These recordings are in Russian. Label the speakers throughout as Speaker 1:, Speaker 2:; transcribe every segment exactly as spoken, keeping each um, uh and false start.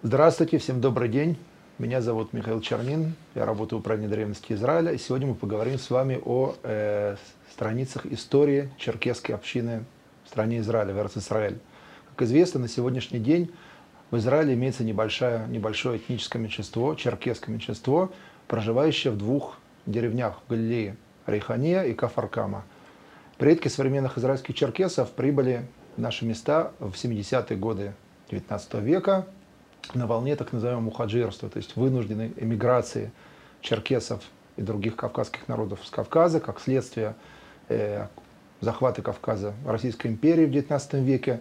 Speaker 1: Здравствуйте, всем добрый день. Меня зовут Михаил Чернин, я работаю в управлении древности Израиля. И сегодня мы поговорим с вами о э, страницах истории черкесской общины в стране Израиля, в Эрец-Исраэль. Как известно, на сегодняшний день в Израиле имеется небольшое, небольшое этническое меньшинство, черкесское меньшинство, проживающее в двух деревнях в Галилее – Рейхания и Кафар-Кама. Предки современных израильских черкесов прибыли в наши места в семидесятые годы девятнадцатого века на волне так называемого мухаджирства, то есть вынужденной эмиграции черкесов и других кавказских народов с Кавказа, как следствие э, захвата Кавказа Российской империи в девятнадцатом веке.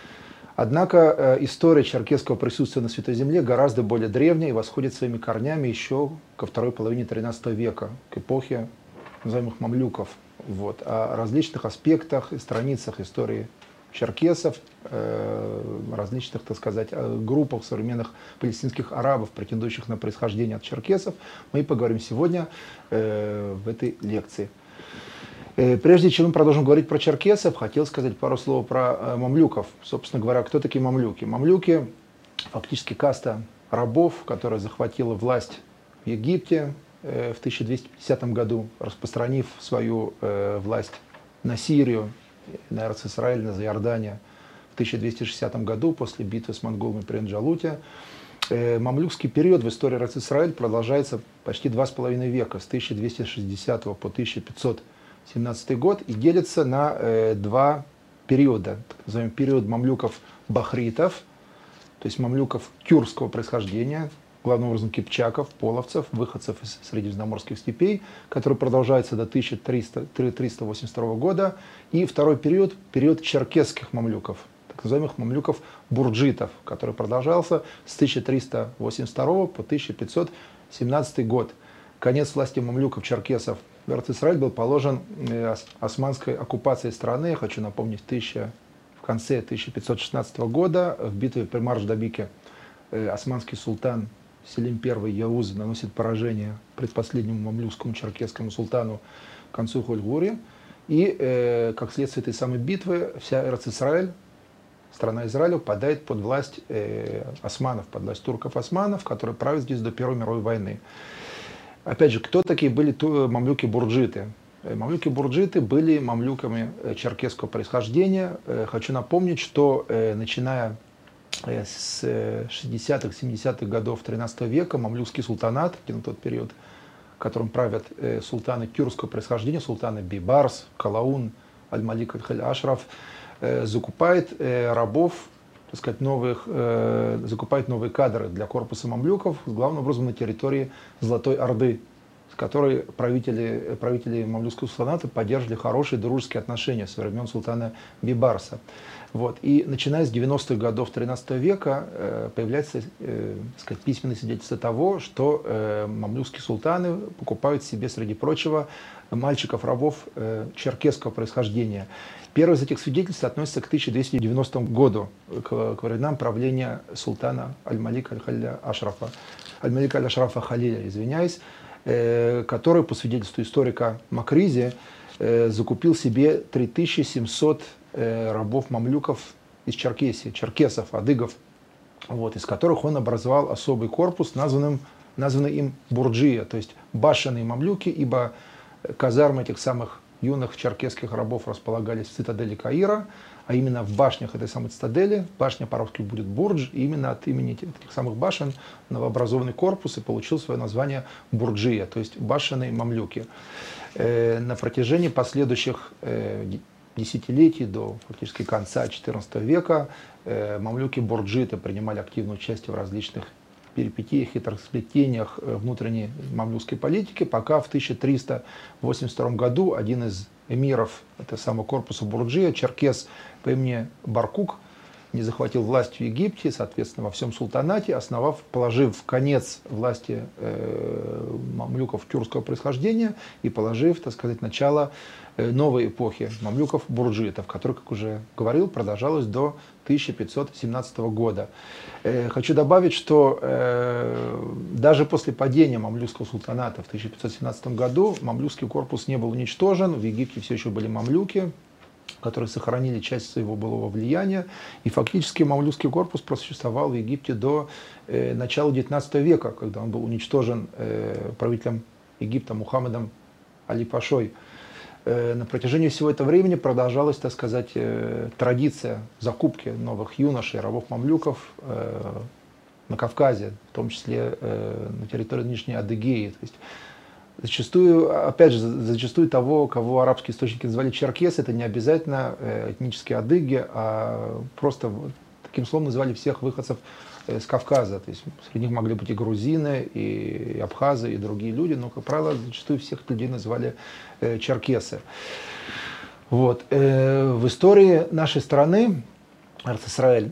Speaker 1: Однако э, история черкесского присутствия на Святой Земле гораздо более древняя и восходит своими корнями еще ко второй половине тринадцатого века, к эпохе называемых мамлюков. Вот. О различных аспектах и страницах истории черкесов, э, различных, так сказать, группах современных палестинских арабов, претендующих на происхождение от черкесов, мы и поговорим сегодня э, в этой лекции. Э, прежде чем мы продолжим говорить про черкесов, хотел сказать пару слов про э, мамлюков. Собственно говоря, кто такие мамлюки? Мамлюки фактически каста рабов, которая захватила власть в Египте э, в тысяча двести пятидесятом году, распространив свою э, власть на Сирию, на Эрец-Исраэль, на Иордания в тысяча двести шестидесятом году после битвы с монголами при Энджалуте. Э, мамлюкский период в истории Эрец-Исраэль продолжается почти два с половиной века, с тысяча двести шестидесятого по тысяча пятьсот семнадцатый год, и делится на э, два периода. Так называемый период мамлюков-бахритов, то есть мамлюков тюркского происхождения, главным образом кипчаков, половцев, выходцев из средиземноморских степей, который продолжается до тысяча триста восемьдесят второго года. И второй период, период черкесских мамлюков, так называемых мамлюков-бурджитов, который продолжался с тысяча триста восемьдесят второго по тысяча пятьсот семнадцатый год. Конец власти мамлюков-черкесов в Эрец-Исраэль был положен османской оккупацией страны, я хочу напомнить, в, тысяча, в конце тысяча пятьсот шестнадцатого года в битве при Марш-Дабике османский султан Селим I Яуз наносит поражение предпоследнему мамлюкскому черкесскому султану концу Хольгури. И э, как следствие этой самой битвы вся Эрец-Исраэль, страна Израиля, попадает под власть э, османов, под власть турков-османов, которые правят здесь до Первой мировой войны. Опять же, кто такие были мамлюки-бурджиты? Мамлюки-бурджиты были мамлюками черкесского происхождения. Хочу напомнить, что э, начиная с шестидесятых — семидесятых годов тринадцатого века мамлюкский султанат, на тот период, в котором правят э, султаны тюркского происхождения, султаны Бибарс, Калаун, Аль-Малик Аль-Ашраф, э, закупает э, рабов, так сказать, новых, э, закупает новые кадры для корпуса мамлюков, главным образом на территории Золотой Орды, с которой правители, правители мамлюкского султаната поддерживали хорошие дружеские отношения со времен султана Бибарса. Вот. И начиная с девяностых годов тринадцатого века э, появляется э, так сказать, письменное свидетельство того, что э, мамлюкские султаны покупают себе, среди прочего, мальчиков-рабов э, черкесского происхождения. Первое из этих свидетельств относится к тысяча двести девяностому году, к, к временам правления султана Аль-Малика Аль-Ашрафа, Аль-Малика Аль-Ашрафа Халиля, извиняюсь, э, который, по свидетельству историка Макризи, э, закупил себе три тысячи семьсот рабов-мамлюков из Черкесии, черкесов, адыгов, вот, из которых он образовал особый корпус, названным, названный им бурджия, то есть башенные мамлюки, ибо казармы этих самых юных черкесских рабов располагались в цитадели Каира, а именно в башнях этой самой цитадели, башня по-русски будет бурдж, и именно от имени этих самых башен новообразованный корпус и получил свое название бурджия, то есть башенные мамлюки. На протяжении последующих десятилетий до фактически конца четырнадцатого века э, мамлюки-бурджиты принимали активное участие в различных перипетиях, хитросплетениях внутренней мамлюкской политики, пока в тысяча триста восемьдесят втором году один из эмиров этого самого корпуса бурджия, черкес по имени Баркук, не захватил власть в Египте, соответственно, во всем султанате, основав, положив конец власти э, мамлюков тюркского происхождения и положив, так сказать, начало э, новой эпохи мамлюков-бурджитов, которая, как уже говорил, продолжалась до тысяча пятьсот семнадцатого года. Э, хочу добавить, что э, даже после падения мамлюкского султаната в тысяча пятьсот семнадцатом году мамлюкский корпус не был уничтожен, в Египте все еще были мамлюки, которые сохранили часть своего былого влияния. И фактически мамлюкский корпус просуществовал в Египте до э, начала девятнадцатого века, когда он был уничтожен э, правителем Египта Мухаммедом Али-Пашой. Э, на протяжении всего этого времени продолжалась, так сказать, э, традиция закупки новых юношей, рабов-мамлюков э, на Кавказе, в том числе э, на территории нынешней Адыгеи. То есть, зачастую, опять же, зачастую того, кого арабские источники называли черкес, это не обязательно этнические адыги, а просто таким словом называли всех выходцев с Кавказа. То есть среди них могли быть и грузины, и абхазы, и другие люди, но, как правило, зачастую всех людей называли черкесы. Вот. В истории нашей страны, Эрец-Исраэль,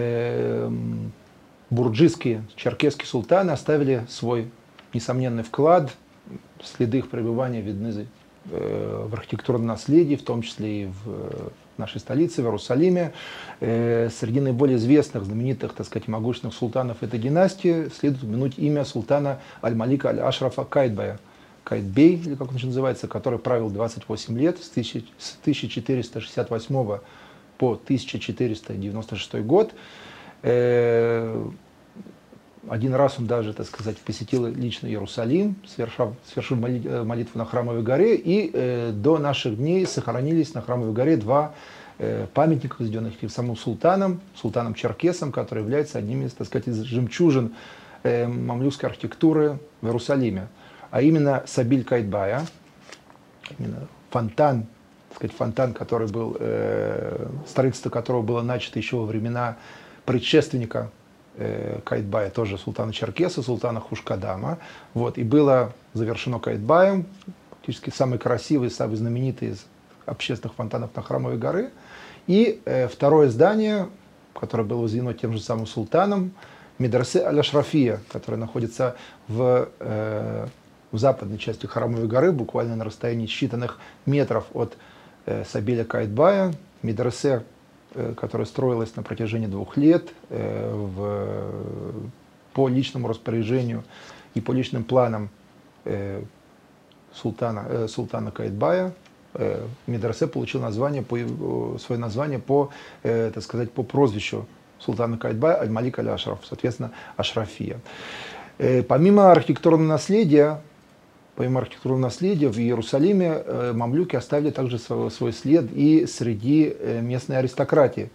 Speaker 1: бурджистские черкесские султаны оставили свой несомненный вклад. Следы их пребывания видны в архитектурном наследии, в том числе и в нашей столице, в Иерусалиме. Среди наиболее известных, знаменитых, так сказать, могущественных султанов этой династии следует упомянуть имя султана Аль-Малика Аль-Ашрафа Каитбая, Каитбей, или как он еще называется, который правил двадцать восемь лет, с тысяча четыреста шестьдесят восьмого по тысяча четыреста девяносто шестой год. Один раз он даже, так сказать, посетил лично Иерусалим, совершив, совершив молитву на Храмовой горе, и э, до наших дней сохранились на Храмовой горе два э, памятника, возведенных самим султаном, султаном Черкесом, который является одним из, так сказать, из жемчужин э, мамлюкской архитектуры в Иерусалиме. А именно Сабиль Каитбая, именно фонтан, так сказать, фонтан, который был, э, строительство которого было начато еще во времена предшественника Каитбая, тоже султана Черкеса, султана Хушкадама. Вот, и было завершено Каитбаем, фактически самый красивый, самый знаменитый из общественных фонтанов на Храмовой горе. И э, второе здание, которое было возведено тем же самым султаном, Медресе Аль-Ашрафия, которое находится в, э, в западной части Храмовой горы, буквально на расстоянии считанных метров от э, Сабиля Каитбая. Медресе, которая строилась на протяжении двух лет э, в, по личному распоряжению и по личным планам э, султана, э, султана Каитбая. Э, Медресе получил название по, свое название по, э, так сказать, по прозвищу султана Каитбая Аль-Малик Аль-Ашраф, соответственно, Ашрафия. Э, помимо архитектурного наследия, Помимо архитектурного наследия, в Иерусалиме э, мамлюки оставили также свой, свой след и среди э, местной аристократии.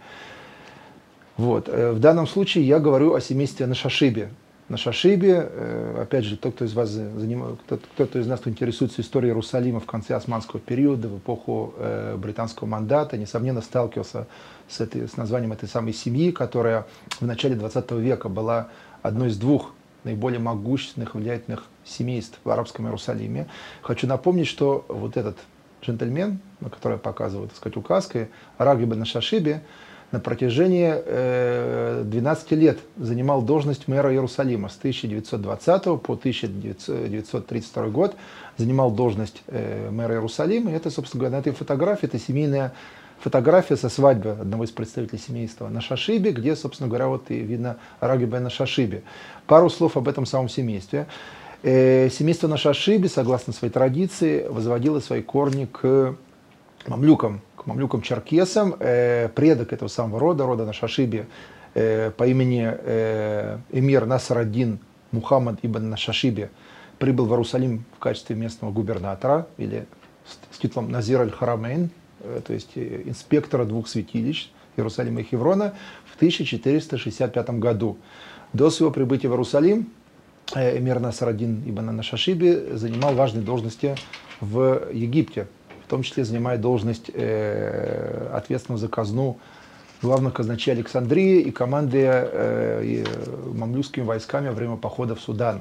Speaker 1: Вот. Э, в данном случае я говорю о семействе Нашашиби. Нашашиби, э, опять же, тот, кто из вас заним... кто, кто из нас кто интересуется историей Иерусалима в конце османского периода, в эпоху э, британского мандата, несомненно, сталкивался с, этой, с названием этой самой семьи, которая в начале двадцатого века была одной из двух наиболее могущественных, влиятельных семейств в арабском Иерусалиме. Хочу напомнить, что вот этот джентльмен, на который я показываю, так сказать, указкой, Рагиб ан-Нашашиби, на протяжении э, двенадцати лет занимал должность мэра Иерусалима. С тысяча девятьсот двадцатого по тысяча девятьсот тридцать второй год занимал должность э, мэра Иерусалима. И это, собственно говоря, на этой фотографии, это семейная фотография со свадьбы одного из представителей семейства Нашашиби, где, собственно говоря, вот и видно Рагиб ан-Нашашиби. Пару слов об этом самом семействе. Э, семейство Нашашиби, согласно своей традиции, возводило свои корни к мамлюкам, к мамлюкам-черкесам. Э, предок этого самого рода, рода Нашашиби, э, по имени э, эмир Наср-ад-Дин Мухаммад ибн Нашашиби, прибыл в Иерусалим в качестве местного губернатора, или с, с титулом Назир аль-Харамейн, э, то есть э, инспектора двух святилищ Иерусалима и Хеврона, в тысяча четыреста шестьдесят пятом году. До своего прибытия в Иерусалим э, эмир Наср-ад-Дин ибн Нашашиби занимал важные должности в Египте. В том числе занимает должность э, ответственного за казну главного казначея Александрии и командуя э, мамлюкскими войсками во время похода в Судан.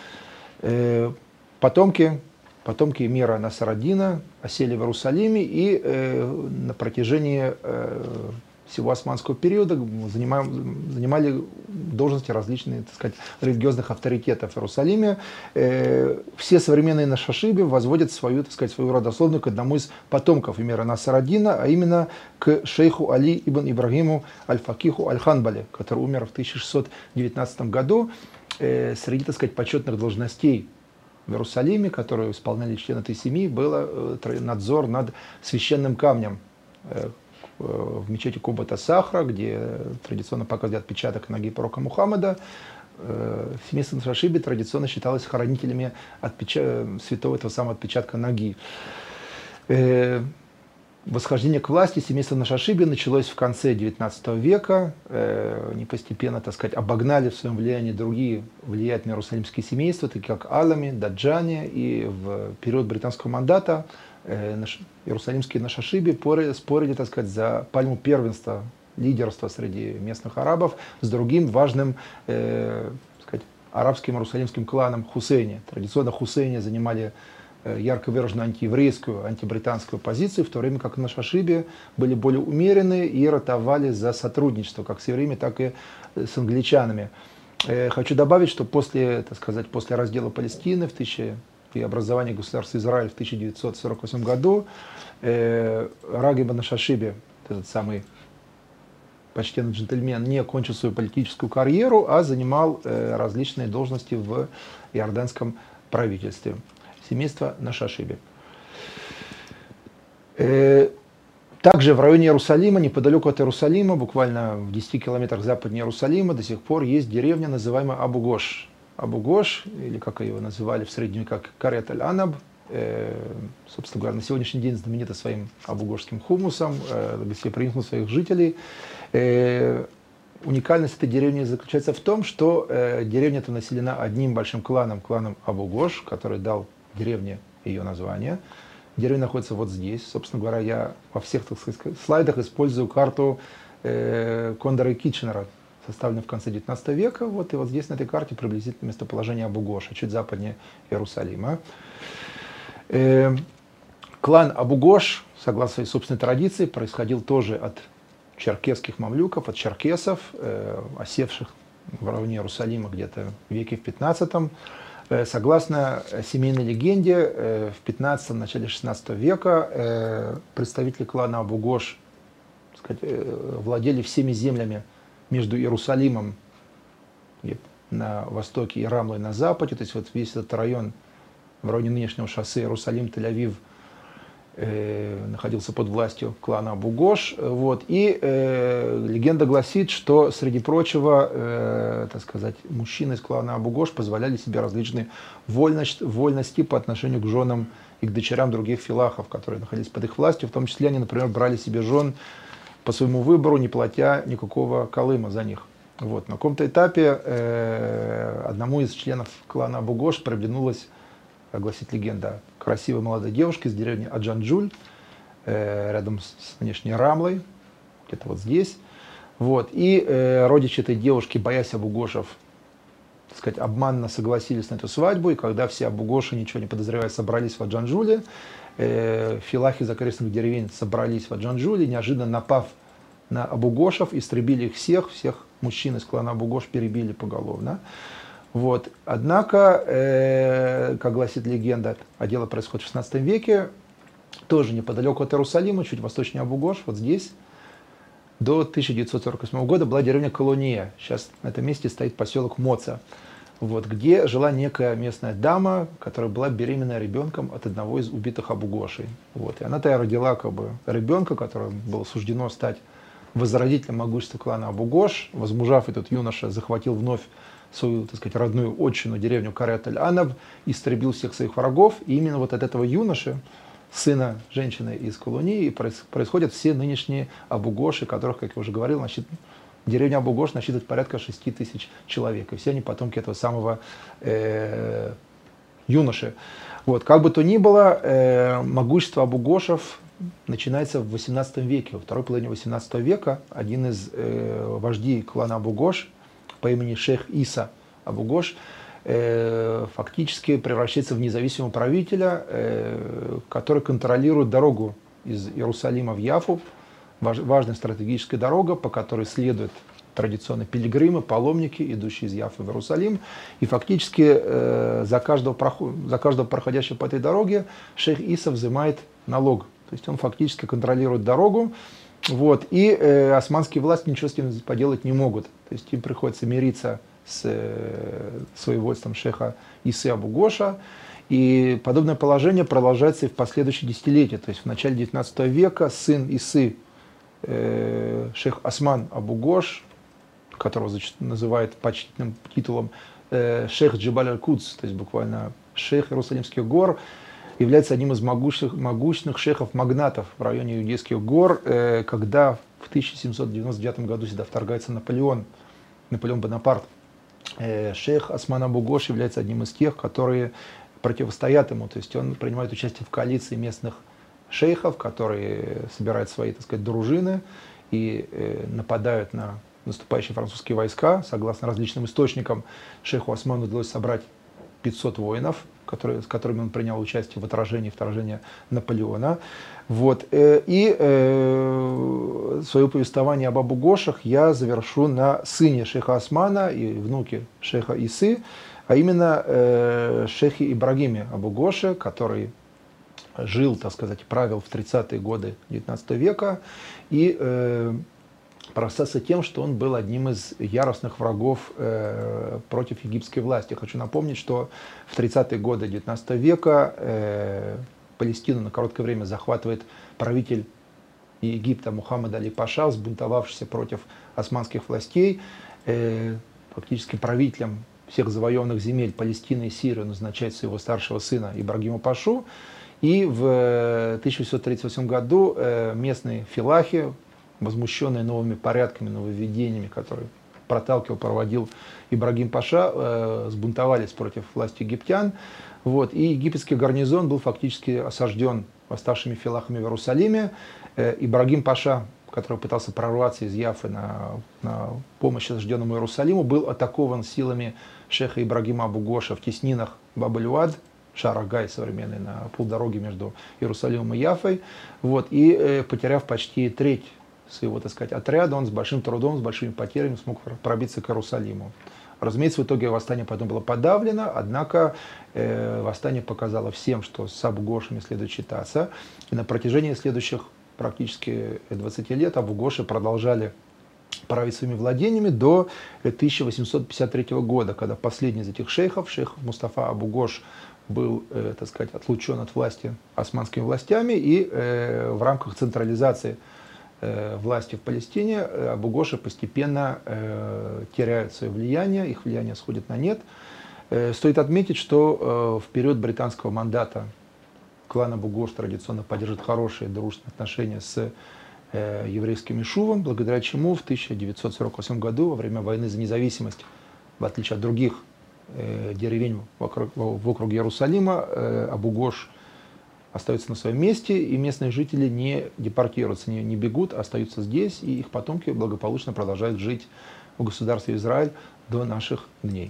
Speaker 1: Э, потомки, потомки эмира Наср-ад-Дина осели в Иерусалиме и э, на протяжении э, всего османского периода занимали, занимали должности различные, так сказать, религиозных авторитетов в Иерусалиме. Э, все современные Нашашиби возводят свою, так сказать, свою родословную к одному из потомков эмира Наср-ад-Дина, а именно к шейху Али ибн Ибрагиму аль-Факиху аль-Ханбали, который умер в тысяча шестьсот девятнадцатом году. Э, среди, так сказать, почетных должностей в Иерусалиме, которые исполняли члены этой семьи, был э, надзор над священным камнем, в мечети Кубата Сахра, где традиционно показывают отпечаток ноги пророка Мухаммада. Семейство Нашашиби традиционно считалось хранителями отпеча... святого этого самого отпечатка ноги. Восхождение к власти семейства Нашашиби началось в конце девятнадцатого века. Они постепенно, так сказать, обогнали в своем влиянии другие влиятельные иерусалимские семейства, такие как Алами, Даджани. И в период британского мандата иерусалимские Нашашиби спорили, так сказать, за пальму первенства, лидерства среди местных арабов с другим важным, э, сказать, арабским иерусалимским кланом Хусейни. Традиционно Хусейни занимали ярко выраженную антиеврейскую, антибританскую позицию, в то время как Нашашиби были более умеренные и ратовали за сотрудничество как с евреями, так и с англичанами. Хочу добавить, что после, так сказать, после раздела Палестины в тысяча, и образования государства Израиль в тысяча девятьсот сорок восьмом году э, Рагиба Нашашиби, этот самый почтенный джентльмен, не окончил свою политическую карьеру, а занимал э, различные должности в иорданском правительстве. Семейство Нашашиби. Э, также в районе Иерусалима, неподалеку от Иерусалима, буквально в десяти километрах западнее Иерусалима, до сих пор есть деревня, называемая Абу-Гош. Абу-Гош, или как его называли в среднем, как Карет аль-Анаб, э, собственно говоря, на сегодняшний день знаменита своим абу-гошским хумусом, э, гостеприимством своих жителей. Э, Уникальность этой деревни заключается в том, что э, деревня эта населена одним большим кланом, кланом Абу-Гош, который дал деревне ее название. Деревня находится вот здесь. Собственно говоря, я во всех, так сказать, слайдах использую карту э, Кондора и Китченера, составленную в конце девятнадцатого века. Вот, и вот здесь на этой карте приблизительно местоположение Абу-Гоша, чуть западнее Иерусалима. Э, клан Абу-Гош, согласно своей собственной традиции, происходил тоже от черкесских мамлюков, от черкесов, э, осевших в районе Иерусалима где-то в веке в пятнадцатом. Э, согласно семейной легенде, э, в пятнадцатом, начале шестнадцатого века э, представители клана Абу-Гош, так сказать, э, владели всеми землями между Иерусалимом на востоке и Рамлой на западе. То есть вот весь этот район в районе нынешнего шоссе Иерусалим-Тель-Авив Э, находился под властью клана Абу-Гош. Вот. И э, легенда гласит, что, среди прочего, э, так сказать, мужчины из клана Абу-Гош позволяли себе различные вольности, вольности по отношению к женам и к дочерям других филахов, которые находились под их властью. В том числе они, например, брали себе жен по своему выбору, не платя никакого колыма за них. Вот. На каком-то этапе э, одному из членов клана Абу-Гош приглянулась, как гласит легенда, красивой молодой девушки из деревни Аджанджуль, э, рядом с, с внешней Рамлой, где-то вот здесь. Вот. И э, родичи этой девушки, боясь Абу-Гошев, так сказать, обманно согласились на эту свадьбу, и когда все Абу-Гоши, ничего не подозревая, собрались в Аджанджуле, э, филахи из окрестных деревень собрались в Аджанджуле, неожиданно напав на Абу-Гошев, истребили их всех, всех мужчин из клана Абу-Гош перебили поголовно. Вот. Однако, э, как гласит легенда, а дело происходит в шестнадцатом веке, тоже неподалеку от Иерусалима, чуть восточнее Абу-Гош, вот здесь, до тысяча девятьсот сорок восьмого года была деревня Колония. Сейчас на этом месте стоит поселок Моца, вот, где жила некая местная дама, которая была беременна ребенком от одного из убитых Абу-Гошей. Вот. И она-то родила как бы ребенка, которому было суждено стать возродителем могущества клана Абу-Гош. Возмужав, этот юноша захватил вновь свою, так сказать, родную отчину, деревню Карет аль-Анаб, истребил всех своих врагов. И именно вот от этого юноши, сына женщины из Колонии, происходят все нынешние Абу-Гоши, которых, как я уже говорил, насчит... деревня Абу-Гош насчитывает порядка шести тысяч человек. И все они потомки этого самого э, юноши. Вот. Как бы то ни было, э, могущество Абу-Гошев начинается в восемнадцатом веке. Во второй половине восемнадцатого века один из э, вождей клана Абу-Гош по имени шейх Иса Абу-Гош э, фактически превращается в независимого правителя, э, который контролирует дорогу из Иерусалима в Яфу, важ, важная стратегическая дорога, по которой следуют традиционно пилигримы, паломники, идущие из Яфы в Иерусалим. И фактически э, за, каждого проход, за каждого проходящего по этой дороге шейх Иса взимает налог. То есть он фактически контролирует дорогу. Вот, и э, османские власти ничего с этим поделать не могут. То есть им приходится мириться с э, своевольством шейха Исы Абу-Гоша. И подобное положение продолжается и в последующие десятилетия. То есть в начале девятнадцатого века сын Исы, э, шейх Осман Абу-Гош, которого называют почтительным титулом э, шейх Джебаль аль-Кудс, то есть буквально шейх Иерусалимских гор, является одним из могущных, могущественных шейхов-магнатов в районе Иудейских гор, э, когда в тысяча семьсот девяносто девятом году сюда вторгается Наполеон, Наполеон Бонапарт. Э, шейх Осман Абу-Гош является одним из тех, которые противостоят ему, то есть он принимает участие в коалиции местных шейхов, которые собирают свои, так сказать, дружины и э, нападают на наступающие французские войска. Согласно различным источникам, шейху Осману удалось собрать пятьсот воинов, которые, с которыми он принял участие в отражении вторжения Наполеона. Вот. И э, свое повествование об Абу-Гошах я завершу на сыне шейха Османа и внуке шейха Исы, а именно э, шейхе Ибрагиме Абу-Гоше, который жил, так сказать, правил в тридцатые годы девятнадцатого века и э, прославился тем, что он был одним из яростных врагов э, против египетской власти. Хочу напомнить, что в тридцатые годы девятнадцатого века э, Палестину на короткое время захватывает правитель Египта Мухаммад Али Паша, взбунтовавшийся против османских властей. Э, фактически правителем всех завоеванных земель Палестины и Сирии назначает своего старшего сына Ибрагима Пашу. И в тысяча восемьсот тридцать восьмом году э, местные филахи, возмущенные новыми порядками, нововведениями, которые проталкивал, проводил Ибрагим Паша, э, сбунтовались против власти египтян. Вот, и египетский гарнизон был фактически осажден восставшими филахами в Иерусалиме. Э, Ибрагим Паша, который пытался прорваться из Яффы на, на помощь осажденному Иерусалиму, был атакован силами шейха Ибрагима Абу-Гоша в теснинах Баб-эль-Уад, Шар-аг-Гай современный, на полдороге между Иерусалимом и Яффой. Вот, и э, потеряв почти треть своего, так сказать, отряда, он с большим трудом, с большими потерями смог пробиться к Иерусалиму. Разумеется, в итоге восстание потом было подавлено, однако э, восстание показало всем, что с Абу-Гошами следует считаться. И на протяжении следующих практически двадцати лет Абу-Гоши продолжали править своими владениями до тысяча восемьсот пятьдесят третьего года, когда последний из этих шейхов, шейх Мустафа Абу-Гош, был, э, так сказать, отлучен от власти османскими властями, и э, в рамках централизации власти в Палестине Абу-Гоши постепенно э, теряют свое влияние, их влияние сходит на нет. Э, стоит отметить, что э, в период британского мандата клан Абу-Гош традиционно поддерживает хорошие дружественные отношения с э, еврейским Ишувом, благодаря чему в тысяча девятьсот сорок восьмом году, во время войны за независимость, в отличие от других э, деревень вокруг, в округе Иерусалима, э, Абу-Гош остаются на своем месте, и местные жители не депортируются, не, не бегут, а остаются здесь, и их потомки благополучно продолжают жить в государстве Израиль до наших дней.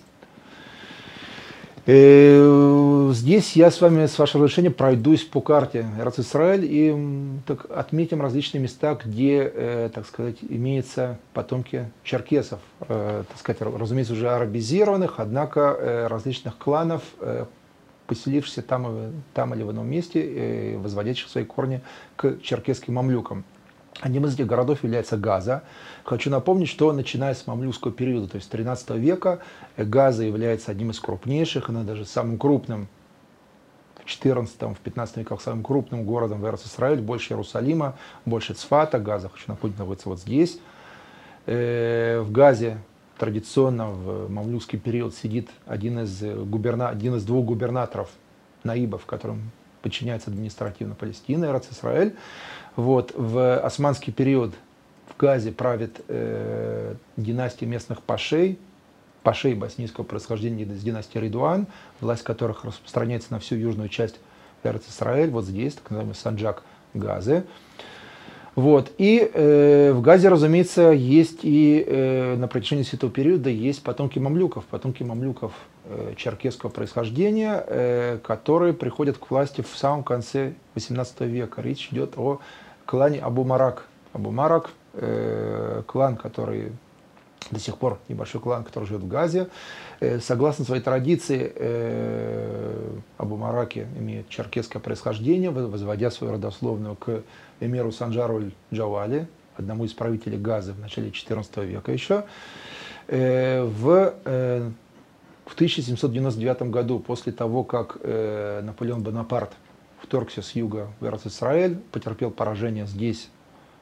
Speaker 1: И здесь я с вами, с вашего разрешения, пройдусь по карте Эрец-Исраэль и так, отметим различные места, где, э, так сказать, имеются потомки черкесов, э, так сказать, разумеется, уже арабизированных, однако э, различных кланов, э, поселившихся там, там или в ином месте, возводящих свои корни к черкесским мамлюкам. Одним из этих городов является Газа. Хочу напомнить, что начиная с мамлюкского периода, то есть тринадцатого века, Газа является одним из крупнейших, она даже самым крупным в четырнадцатом, в пятнадцатом веках, самым крупным городом в Эрец-Исраэль, больше Иерусалима, больше Цфата. Газа, хочу напомнить, находится вот здесь. В Газе традиционно в мамлюкский период сидит один из, губерна... один из двух губернаторов, наибов, которым подчиняется административно Палестина, Эрец-Исраэль. Вот. В османский период в Газе правит э, династия местных пашей, пашей боснийского происхождения из династии Ридуан, власть которых распространяется на всю южную часть Эрец-Исраэль, вот здесь, так называемый Санджак Газы. Вот. И э, в Газе, разумеется, есть и э, на протяжении всего этого периода есть потомки мамлюков, потомки мамлюков э, черкесского происхождения, э, которые приходят к власти в самом конце восемнадцатого века. Речь идет о клане Абу-Марак. Абу-Марак, э, клан, который до сих пор небольшой клан, который живет в Газе. Э, согласно своей традиции, э, Абу-Мараки имеют черкесское происхождение, возводя свою родословную к эмиру Санджару аль-Джавали, одному из правителей Газы в начале четырнадцатого века еще. Э, в, э, в тысяча семьсот девяносто девятом году, после того, как э, Наполеон Бонапарт вторгся с юга в Эрец-Исраэль, потерпел поражение здесь,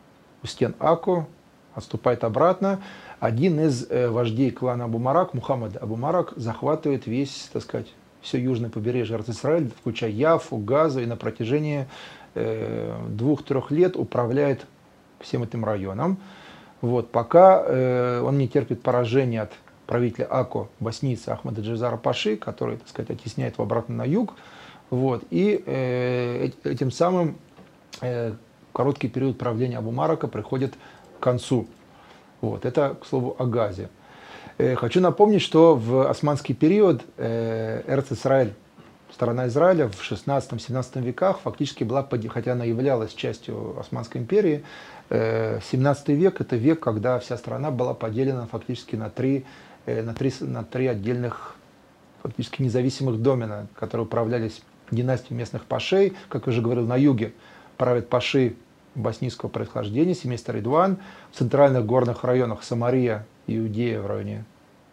Speaker 1: у стен Ако, отступает обратно. Один из э, вождей клана Абу-Марак, Мухаммад Абу-Марак, захватывает весь, так сказать, все южное побережье Эрец-Исраэль, включая Яфу, Газу, и на протяжении э, двух-трех лет управляет всем этим районом. Вот, пока э, он не терпит поражения от правителя Ако, боснийца Ахмада Джазара Паши, который, так сказать, оттесняет его обратно на юг. Вот, и э, этим самым э, короткий период правления Абу-Марака приходит к концу. Вот, это, к слову, о Газе. Э, хочу напомнить, что в османский период э, Эрец-Исраэль, сторона Израиля, в шестнадцатом-семнадцатом веках фактически была, хотя она являлась частью Османской империи, э, семнадцатый век – это век, когда вся страна была поделена фактически на три, э, на три, на три отдельных, фактически независимых домена, которые управлялись династией местных пашей. Как я уже говорил, на юге правят паши боснийского происхождения, семейство Ридван. В центральных горных районах Самария, Иудея в районе,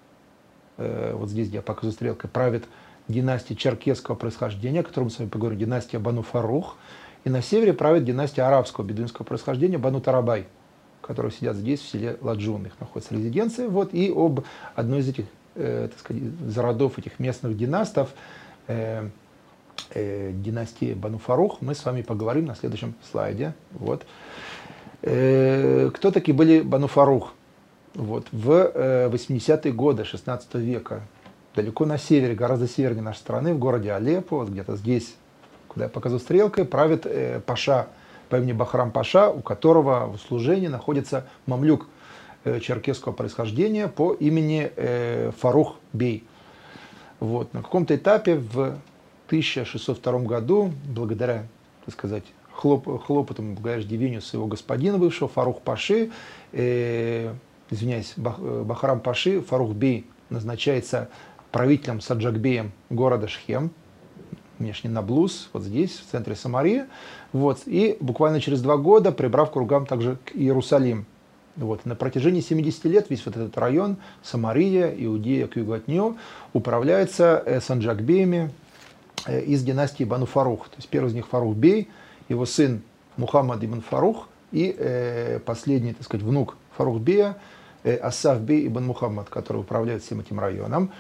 Speaker 1: э, вот здесь, где я показываю стрелкой, правит династия черкесского происхождения, о которой мы с вами поговорим, династия Бану Фарух. И на севере правит династия арабского бедуинского происхождения Бану Тарабай, которые сидят здесь, в селе Ладжун. Их находится резиденция. Вот, и об одной из этих, э, так сказать, из родов этих местных династов, э, э, династии Бану Фарух, мы с вами поговорим на следующем слайде. Вот. Э, кто такие были Бану Фарух? Вот. В э, восьмидесятые годы шестнадцатого века, далеко на севере, гораздо севернее нашей страны, в городе Алеппо, вот где-то здесь, куда я показываю стрелкой, правит э, паша по имени Бахрам Паша, у которого в служении находится мамлюк э, черкесского происхождения по имени э, Фарух Бей. Вот. На каком-то этапе в тысяча шестьсот втором году, благодаря, так сказать, хлоп, хлопотам, благодаря иждивению своего господина бывшего Фарух Паши, э, извиняюсь, Бах, Бахрам Паши, Фарух Бей назначается правителем Саджакбеем города Шхем, внешне Наблус, вот здесь, в центре Самарии. Вот, и буквально через два года, прибрав к кругам также к Иерусалим. Вот, на протяжении семидесяти лет весь вот этот район, Самария, Иудея, к югу от нее, управляется э, Санджакбеями э, из династии Бану Фарух. То есть первый из них Фарух Бей, его сын Мухаммад ибн Фарух и э, последний, так сказать, внук Фарух Бея, э, Асаф Бей ибн Мухаммад, который управляет всем этим районом.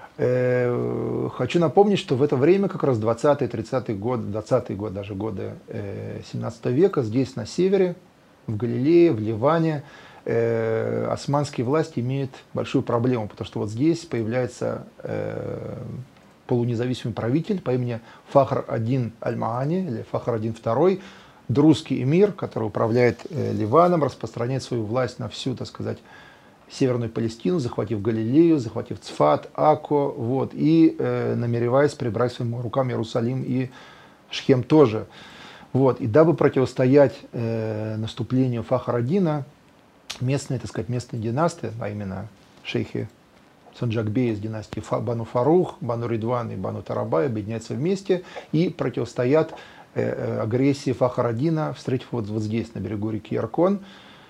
Speaker 1: Хочу напомнить, что в это время, как раз двадцатые, тридцатые годы, двадцатые годы, даже годы семнадцатого века, здесь на севере, в Галилее, в Ливане, османские власти имеют большую проблему, потому что вот здесь появляется полунезависимый правитель по имени Фахр один Аль-Маани, или Фахр один второй, друзский эмир, который управляет Ливаном, распространяет свою власть на всю, так сказать, Северную Палестину, захватив Галилею, захватив Цфат, Акко, вот, и э, намереваясь прибрать своими руками Иерусалим и Шхем тоже. Вот, и дабы противостоять э, наступлению Фахр-Адина, местные, так сказать, местные династии, а именно шейхи Санджакбей из династии Бану Фарух, Бану Ридван и Бану Тарабай объединяются вместе и противостоят э, агрессии Фахр-Адина, встретив вот, вот здесь, на берегу реки Яркон,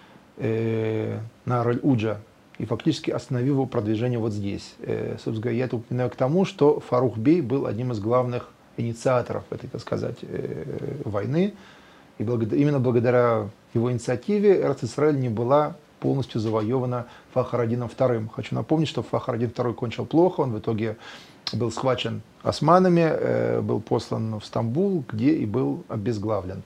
Speaker 1: э, на Аль-Уджа, и фактически остановив его продвижение вот здесь. Э, собственно говоря, я это упоминаю к тому, что Фарух Бей был одним из главных инициаторов этой, так сказать, э, войны. И благодаря, именно благодаря его инициативе Эрец-Исраэль не была полностью завоевана Фахр-Адином вторым. Хочу напомнить, что Фахр-Один второй кончил плохо, он в итоге был схвачен османами, э, был послан в Стамбул, где и был обезглавлен.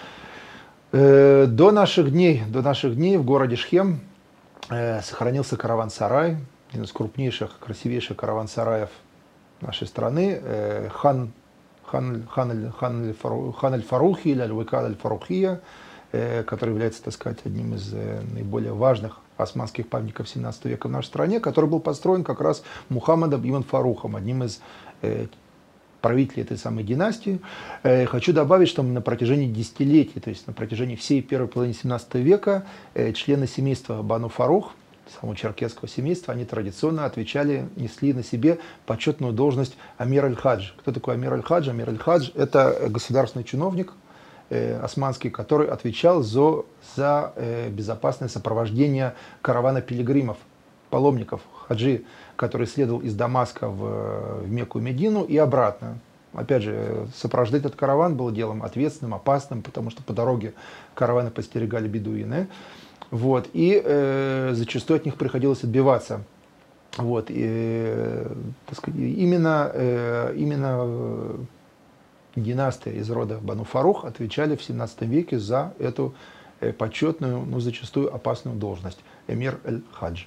Speaker 1: Э, до наших дней, до наших дней в городе Шхем сохранился караван-сарай, один из крупнейших, красивейших караван-сараев нашей страны, хан, хан, хан, хан, хан аль-Фарухи или аль-Выкад аль-Фарухия, который является, так сказать, одним из наиболее важных османских памятников семнадцатого века в нашей стране, который был построен как раз Мухаммадом ибн Фарухом, одним из правителей этой самой династии. Хочу добавить, что на протяжении десятилетий, то есть на протяжении всей первой половины семнадцатого века, члены семейства Бану Фарух, самого черкесского семейства, они традиционно отвечали, несли на себе почетную должность Амир аль-Хадж. Кто такой Амир аль-Хадж? Амир аль-Хадж – это государственный чиновник э, османский, который отвечал за, за э, безопасное сопровождение каравана пилигримов, паломников, хаджи, который следовал из Дамаска в, в Мекку и Медину и обратно. опять же, сопровождать этот караван было делом ответственным, опасным, потому что по дороге караваны подстерегали бедуины. Вот, и э, зачастую от них приходилось отбиваться. Вот, и, так сказать, именно, э, именно династия из рода Бану Фарух отвечали в семнадцатом веке за эту э, почетную, но зачастую опасную должность – эмир эль-хадж.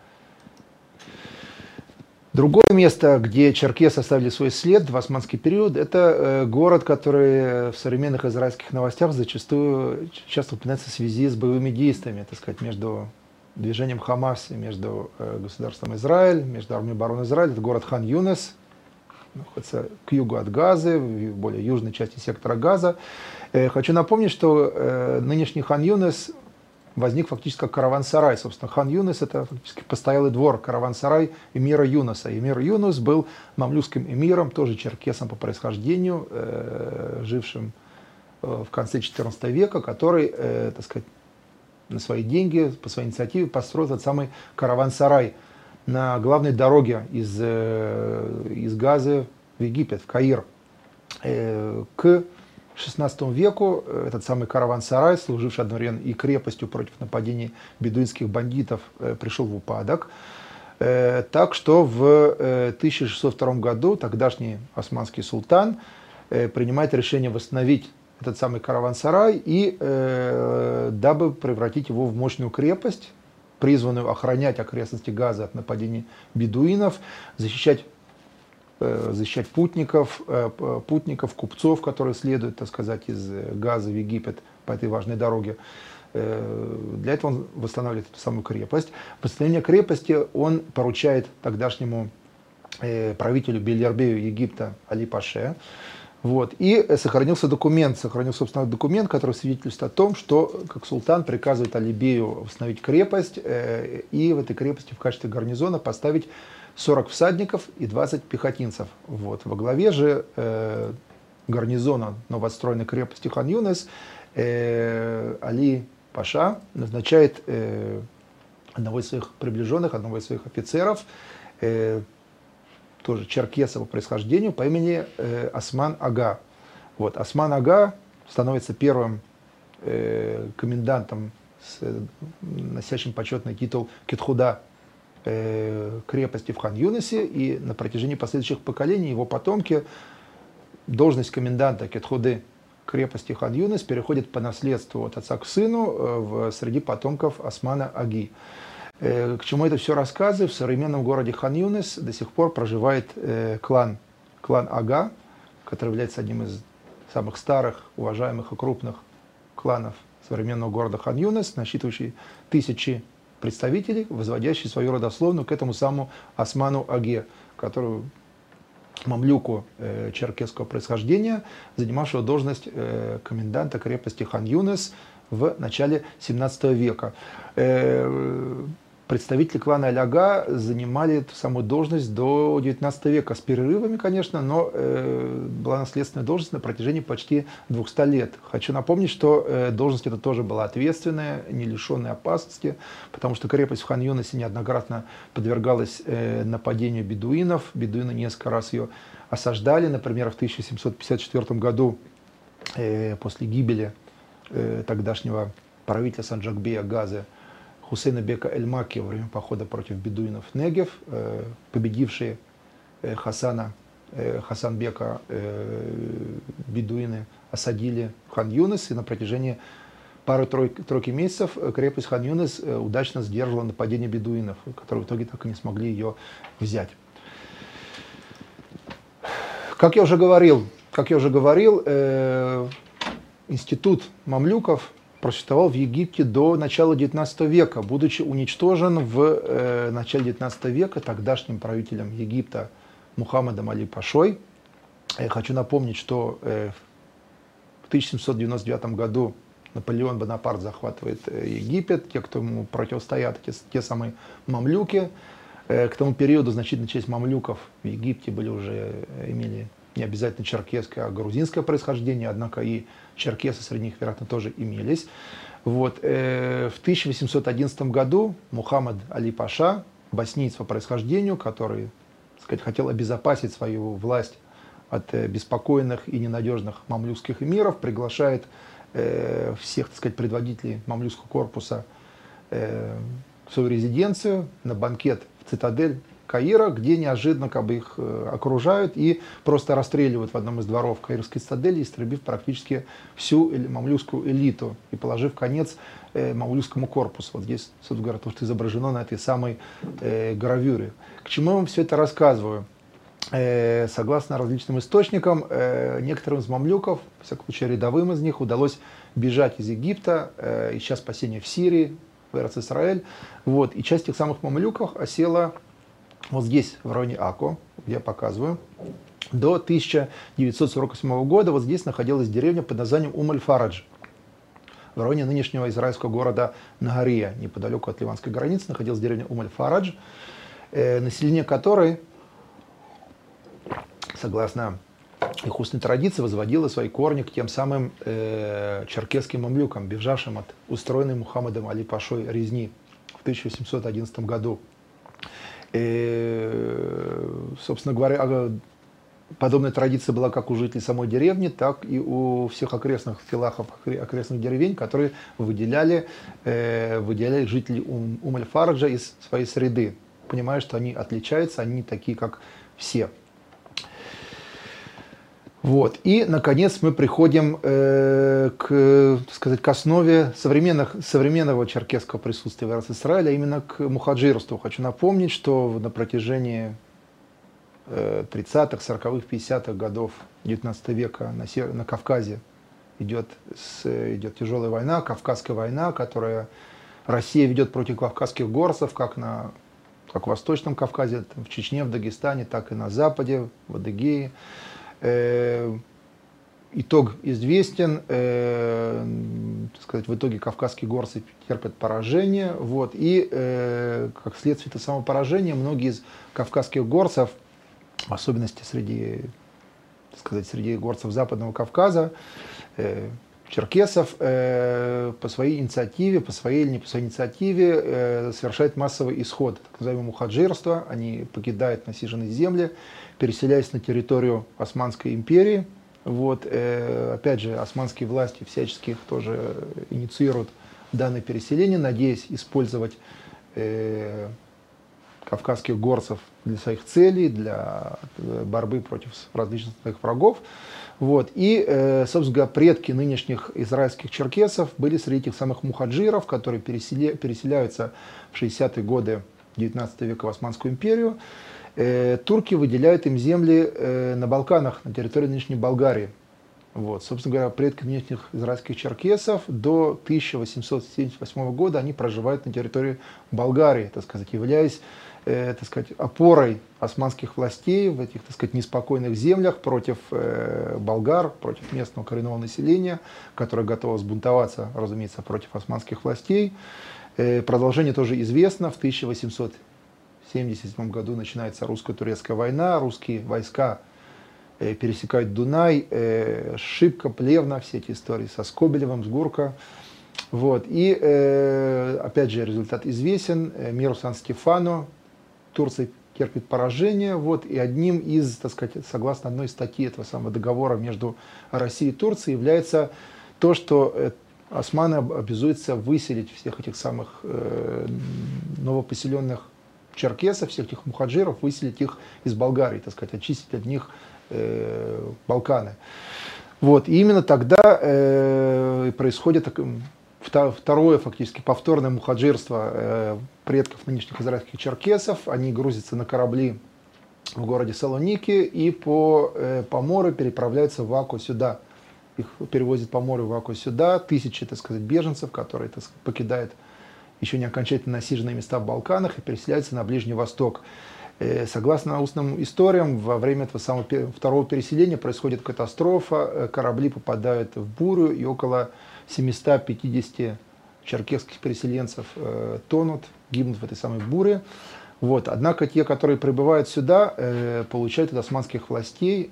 Speaker 1: Другое место, где черкесы оставили свой след в османский период, это э, город, который в современных израильских новостях зачастую часто упоминается в связи с боевыми действиями, так сказать, между движением Хамас и между э, государством Израиль, между армией обороны Израиля. Это город Хан-Юнес, находится к югу от Газы, в более южной части сектора Газа. Э, хочу напомнить, что э, нынешний Хан-Юнес возник фактически как караван-сарай. Собственно, Хан-Юнес – это фактически постоялый двор, караван-сарай эмира Юнуса. Эмир Юнус был мамлюкским эмиром, тоже черкесом по происхождению, э, жившим э, в конце четырнадцатого века, который, э, так сказать, на свои деньги, по своей инициативе построил этот самый караван-сарай на главной дороге из, э, из Газы в Египет, в Каир. Э, к шестнадцатому веку этот самый караван-сарай, служивший одновременно и крепостью против нападений бедуинских бандитов, пришел в упадок. Так что в тысяча шестьсот втором году тогдашний османский султан принимает решение восстановить этот самый караван-сарай и дабы превратить его в мощную крепость, призванную охранять окрестности Газа от нападений бедуинов, защищать защищать путников, путников, купцов, которые следуют, так сказать, из Газа в Египет по этой важной дороге. Для этого он восстанавливает эту самую крепость. Восстановление крепости он поручает тогдашнему правителю Бельербею Египта Али-Паше. Вот. И сохранился документ, сохранился, собственно, документ, который свидетельствует о том, что как султан приказывает Алибею восстановить крепость и в этой крепости в качестве гарнизона поставить сорок всадников и двадцать пехотинцев. Вот. Во главе же э, гарнизона новостроенной крепости Хан-Юнес э, Али Паша назначает э, одного из своих приближенных, одного из своих офицеров, э, тоже черкеса по происхождению, по имени э, Осман Ага. Вот. Осман Ага становится первым э, комендантом, с, э, носящим почетный титул Кетхуда крепости в Хан-Юнесе, и на протяжении последующих поколений его потомки должность коменданта Кетхуды крепости Хан-Юнес переходит по наследству от отца к сыну в среди потомков Османа Аги. К чему это все рассказываю? В современном городе Хан-Юнес до сих пор проживает клан, клан Ага, который является одним из самых старых, уважаемых и крупных кланов современного города Хан-Юнес, насчитывающий тысячи представителей, возводящие свою родословную к этому самому Осману Аге, который мамлюку э, черкесского происхождения, занимавшего должность э, коменданта крепости Хан-Юнес в начале семнадцатого века. Э, представители клана Аль-Ага занимали эту самую должность до девятнадцатого века, с перерывами, конечно, но э, была наследственная должность на протяжении почти двухсот лет. Хочу напомнить, что э, должность эта тоже была ответственная, не лишенная опасности, потому что крепость в Хан-Юнесе неоднократно подвергалась э, нападению бедуинов. Бедуины несколько раз ее осаждали. Например, в тысяча семьсот пятьдесят четвёртом году, э, после гибели э, тогдашнего правителя Санджакбея Газы Хусейна бека Эль-Маки во время похода против бедуинов в Негев, э, победившие э, Хасана, э, Хасан-бека э, бедуины осадили Хан-Юнес, и на протяжении пары-тройки месяцев крепость Хан-Юнес э, удачно сдерживала нападение бедуинов, которые в итоге так и не смогли ее взять. Как я уже говорил, как я уже говорил, э, институт мамлюков просуществовал в Египте до начала девятнадцатого века, будучи уничтожен в э, начале девятнадцатого века тогдашним правителем Египта Мухаммадом Али Пашой. Я хочу напомнить, что э, в тысяча семьсот девяносто девятом году Наполеон Бонапарт захватывает э, Египет, те, кто ему противостоят, те, те самые мамлюки. Э, к тому периоду значительная часть мамлюков в Египте были уже, э, имели не обязательно черкесское, а грузинское происхождение, однако и черкесы среди них, вероятно, тоже имелись. Вот. В тысяча восемьсот одиннадцатом году Мухаммад Али Паша, боснийц по происхождению, который, так сказать, хотел обезопасить свою власть от беспокойных и ненадежных мамлюкских эмиров, приглашает э, всех, так сказать, предводителей мамлюкского корпуса э, в свою резиденцию на банкет в цитадель Каира, где неожиданно как бы, их э, окружают и просто расстреливают в одном из дворов каирской цитадели, истребив практически всю эль, мамлюкскую элиту и положив конец э, мамлюкскому корпусу. Вот здесь, собственно говоря, то, что изображено на этой самой э, гравюре. К чему я вам все это рассказываю? Э, согласно различным источникам, э, некоторым из мамлюков, в всяком случае рядовым из них, удалось бежать из Египта, э, ища спасения в Сирии, в Эрец-Исраэль. Вот. И часть тех самых мамлюков осела вот здесь, в районе Ако, где я показываю. До тысяча девятьсот сорок восьмого года вот здесь находилась деревня под названием Ум-аль-Фарадж. В районе нынешнего израильского города Нагария, неподалеку от ливанской границы, находилась деревня Ум-аль-Фарадж, э, население которой, согласно их устной традиции, возводило свои корни к тем самым э, черкесским мамлюкам, бежавшим от устроенной Мухаммадом Али Пашой резни в тысяча восемьсот одиннадцатом году. И, собственно говоря, подобная традиция была как у жителей самой деревни, так и у всех окрестных филахов, окрестных деревень, которые выделяли, э, выделяли жителей Ум-аль-Фараджа из своей среды, понимая, что они отличаются, они не такие, как все. Вот. И, наконец, мы приходим э, к, так сказать, к основе современных, современного черкесского присутствия в Эрец-Исраэле, а именно к мухаджирству. Хочу напомнить, что на протяжении э, тридцатых, сороковых, пятидесятых годов девятнадцатого века на, Сер... на Кавказе идет, с, идет тяжелая война, Кавказская война, которая Россия ведет против кавказских горцев, как на как в Восточном Кавказе, в Чечне, в Дагестане, так и на Западе, в Адыгее. Э, итог известен, э, так сказать, в итоге кавказские горцы терпят поражение, вот, и э, как следствие этого самого поражения многие из кавказских горцев, в особенности среди, так сказать, среди горцев Западного Кавказа, э, черкесов, э, по своей инициативе, по своей или не по своей инициативе э, совершают массовый исход, так называемое мухаджирство, они покидают насиженные земли, переселяясь на территорию Османской империи. Вот, э, опять же, османские власти всячески их тоже инициируют данное переселение, надеясь использовать э, кавказских горцев для своих целей, для борьбы против различных своих врагов. Вот. И, э, собственно говоря, предки нынешних израильских черкесов были среди этих самых мухаджиров, которые переселя, переселяются в шестидесятые годы девятнадцатого века в Османскую империю. Турки выделяют им земли на Балканах, на территории нынешней Болгарии. Вот. Собственно говоря, предки нынешних израильских черкесов до тысяча восемьсот семьдесят восьмого года они проживают на территории Болгарии, так сказать, являясь э, так сказать, опорой османских властей в этих, так сказать, неспокойных землях против э, болгар, против местного коренного населения, которое готово сбунтоваться, разумеется, против османских властей. Э, продолжение тоже известно. В тысяча восемьсот семьдесят седьмом году начинается русско-турецкая война, русские войска э, пересекают Дунай, э, Шипка, Плевна, все эти истории со Скобелевым, с Гурко. Вот. И э, опять же результат известен, миру Сан-Стефано, Турция терпит поражение, вот, и одним из, так сказать, согласно одной статьи этого самого договора между Россией и Турцией является то, что э, османы обязуются выселить всех этих самых э, новопоселенных черкесов, всех этих мухаджиров, выселить их из Болгарии, так сказать, очистить от них э, Балканы. Вот. И именно тогда э, происходит так, второе, фактически, повторное мухаджирство э, предков нынешних израильских черкесов. Они грузятся на корабли в городе Салоники и по, э, по морю переправляются в Аку сюда. Их перевозят по морю в Аку сюда. Тысячи, так сказать, беженцев, которые, так сказать, покидают еще не окончательно насиженные места в Балканах и переселяются на Ближний Восток. Согласно устным историям, во время этого самого второго переселения происходит катастрофа, корабли попадают в бурю, и около семисот пятидесяти черкесских переселенцев тонут, гибнут в этой самой буре. Вот. Однако те, которые прибывают сюда, получают от османских властей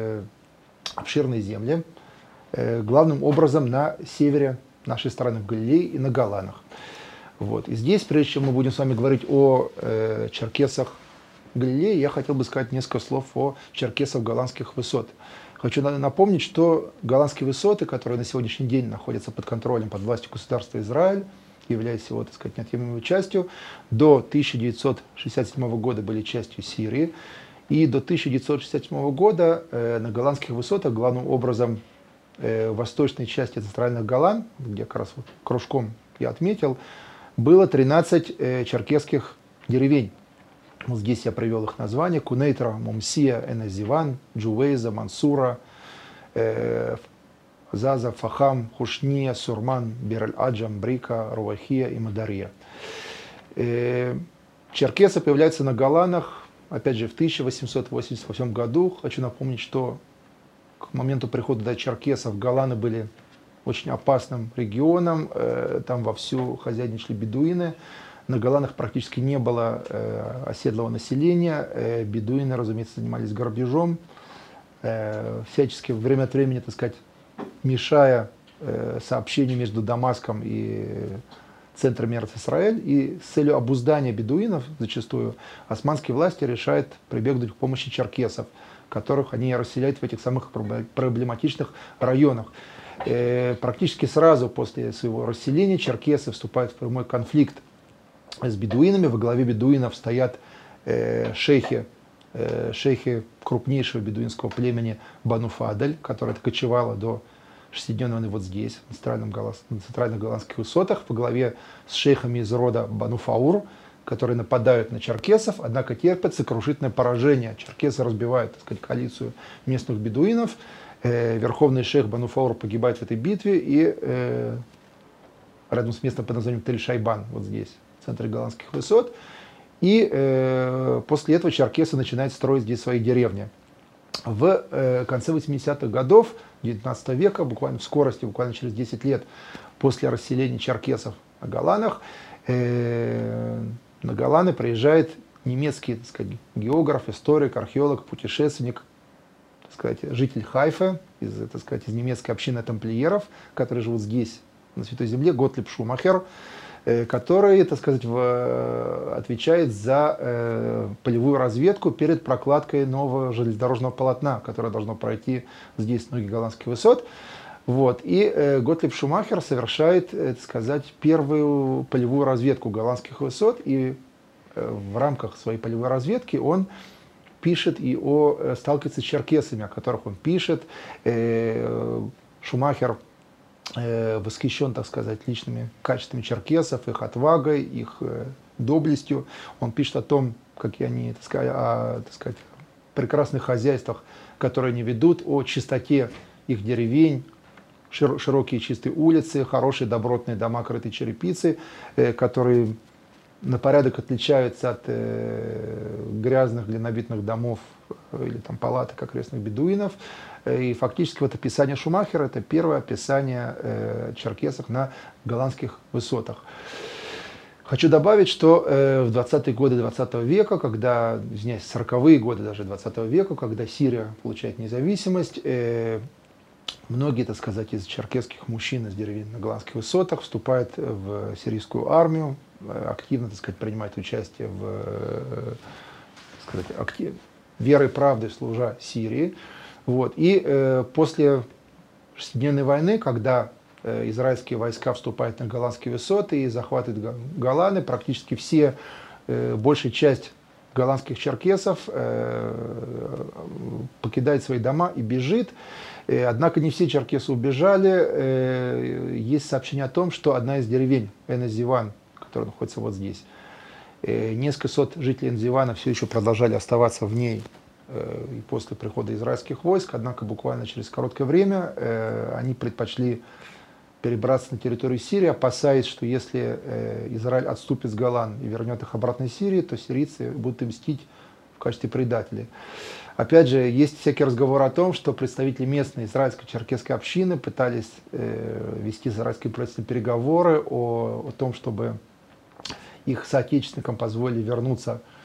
Speaker 1: обширные земли, главным образом на севере нашей страны, в Галилее и на Голанах. Вот. И здесь, прежде чем мы будем с вами говорить о э, черкесах Галилее, я хотел бы сказать несколько слов о черкесах голландских высот. Хочу напомнить, что голландские высоты, которые на сегодняшний день находятся под контролем, под властью государства Израиль, являясь его, так сказать, неотъемлемой частью, до тысяча девятьсот шестьдесят седьмого года были частью Сирии. И до тысяча девятьсот шестьдесят седьмого года э, на голландских высотах, главным образом э, в восточной части центральных Голланд, где как раз вот кружком я отметил, было тринадцать э, черкесских деревень. Вот здесь я привел их названия: Кунейтра, Мумсия, Эназиван, Джувейза, Мансура, э, Заза, Фахам, Хушния, Сурман, Бир-аль-Аджам, Брика, Рувахия и Мадария. Э, черкесы появляются на Голландах, опять же, в тысяча восемьсот восемьдесят восьмом году. Хочу напомнить, что к моменту прихода до черкесов Голланды были очень опасным регионом, э, там вовсю хозяйничали бедуины. На Голландах практически не было э, оседлого населения, э, бедуины, разумеется, занимались грабежом, э, всячески время от времени, так сказать, мешая э, сообщению между Дамаском и центром Эрец-Исраэль. И с целью обуздания бедуинов зачастую османские власти решают прибегнуть к помощи черкесов, которых они расселяют в этих самых проблематичных районах. Э, практически сразу после своего расселения черкесы вступают в прямой конфликт с бедуинами. Во главе бедуинов стоят э, шейхи, э, шейхи крупнейшего бедуинского племени Бану Фадель, которое кочевало до шестидневной войны вот здесь, на центральных, на центральных голландских высотах, во главе с шейхами из рода Бану Фаур, которые нападают на черкесов, однако терпят сокрушительное поражение. Черкесы разбивают, так сказать, коалицию местных бедуинов. Э, верховный шейх Бану Фаур погибает в этой битве, и э, рядом с местом под названием Тель-Шайбан, вот здесь, в центре голландских высот. И э, после этого черкесы начинают строить здесь свои деревни. В э, конце восьмидесятых годов девятнадцатого века, буквально в скорости, буквально через десять лет после расселения черкесов на Голландах, э, на Голланды приезжает немецкий, так сказать, географ, историк, археолог, путешественник, так сказать, житель Хайфа, из, так сказать, из немецкой общины тамплиеров, которые живут здесь, на Святой Земле, Готлиб Шумахер, который, так сказать, в, отвечает за э, полевую разведку перед прокладкой нового железнодорожного полотна, которое должно пройти здесь, с многих голландских высот. Вот. И э, Готлиб Шумахер совершает, э, так сказать, первую полевую разведку голландских высот, и э, в рамках своей полевой разведки он пишет и о, э, сталкивается с черкесами, о которых он пишет. Э, Шумахер восхищен, так сказать, личными качествами черкесов, их отвагой, их э, доблестью. Он пишет о том, какие они, так сказать, о, так сказать, прекрасных хозяйствах, которые они ведут, о чистоте их деревень, шир, широкие чистые улицы, хорошие добротные дома, крытые черепицы, э, которые на порядок отличаются от э, грязных глинобитных домов э, или там палаток окрестных бедуинов. И фактически вот описание Шумахера — это первое описание э, черкесов на голландских высотах. Хочу добавить, что э, в двадцатые годы двадцатого века, когда, извиняюсь, сороковые годы даже двадцатого века, когда Сирия получает независимость, э, многие, так сказать, из черкесских мужчин из деревень на голландских высотах вступают в сирийскую армию, активно, так сказать, принимают участие в, э, так сказать, актив, верой и правдой служа Сирии. Вот. И э, после шестидневной войны, когда э, израильские войска вступают на голландские высоты и захватывают Голланды, практически все, э, большая часть голландских черкесов э, покидает свои дома и бежит. Э, однако не все черкесы убежали. Э, есть сообщение о том, что одна из деревень, Эназиван, которая находится вот здесь, э, несколько сот жителей Эназивана все еще продолжали оставаться в ней и после прихода израильских войск, однако буквально через короткое время э, они предпочли перебраться на территорию Сирии, опасаясь, что если э, Израиль отступит с Голланд и вернет их обратно в Сирию, то сирийцы будут мстить в качестве предателей. Опять же, есть всякий разговор о том, что представители местной израильской черкесской общины пытались э, вести с израильским правительством переговоры о, о том, чтобы их соотечественникам позволили вернуться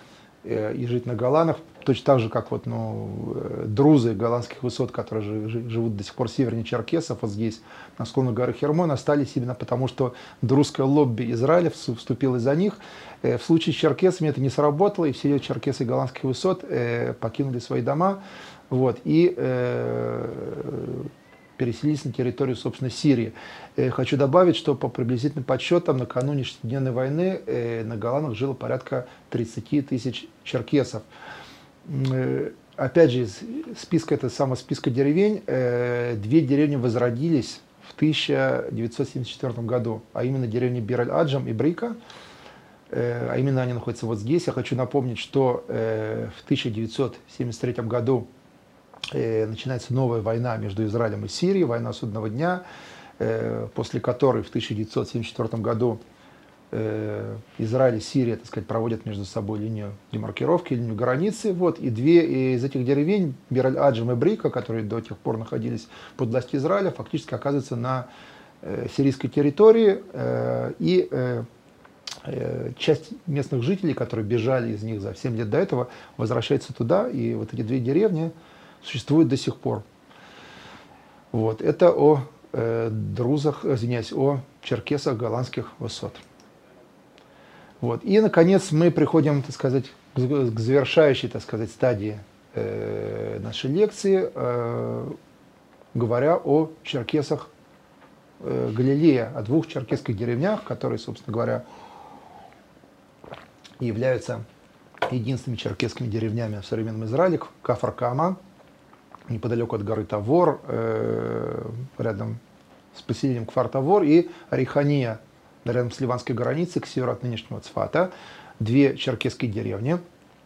Speaker 1: и жить на Голанах, точно так же, как вот, ну, друзы голландских высот, которые живут до сих пор севернее черкесов, вот здесь, на склону горы Хермон, остались именно потому, что друзское лобби Израиля вступило за них. В случае с черкесами это не сработало, и все черкесы голландских высот покинули свои дома, вот, и переселились на территорию, собственно, Сирии. Хочу добавить, что по приблизительным подсчетам накануне шестидневной войны на Голанах жило порядка тридцати тысяч черкесов. Опять же, из списка, это самого списка деревень, две деревни возродились в тысяча девятьсот семьдесят четвёртом году, а именно деревни Бир-аль-Аджам и Брика, а именно они находятся вот здесь. Я хочу напомнить, что в тысяча девятьсот семьдесят третьем году начинается новая война между Израилем и Сирией, война судного дня, после которой в тысяча девятьсот семьдесят четвёртом году Израиль и Сирия, так сказать, проводят между собой линию демаркировки, линию границы. Вот, и две из этих деревень, Бир-аль-Аджам и Брика, которые до тех пор находились под властью Израиля, фактически оказываются на сирийской территории. И часть местных жителей, которые бежали из них за семь лет до этого, возвращаются туда. И вот эти две деревни существуют до сих пор. Вот. Это о э, друзах, извиняюсь, о черкесах голландских высот. Вот. И, наконец, мы приходим, так сказать, к завершающей, так сказать, стадии э, нашей лекции, э, говоря о черкесах э, Галилея, о двух черкесских деревнях, которые, собственно говоря, являются единственными черкесскими деревнями в современном Израиле. Кафар-Кама, неподалеку от горы Тавор, э, рядом с поселением Кфар-Тавор, и Рихания, рядом с ливанской границей, к северу от нынешнего Цфата. Две черкесские деревни.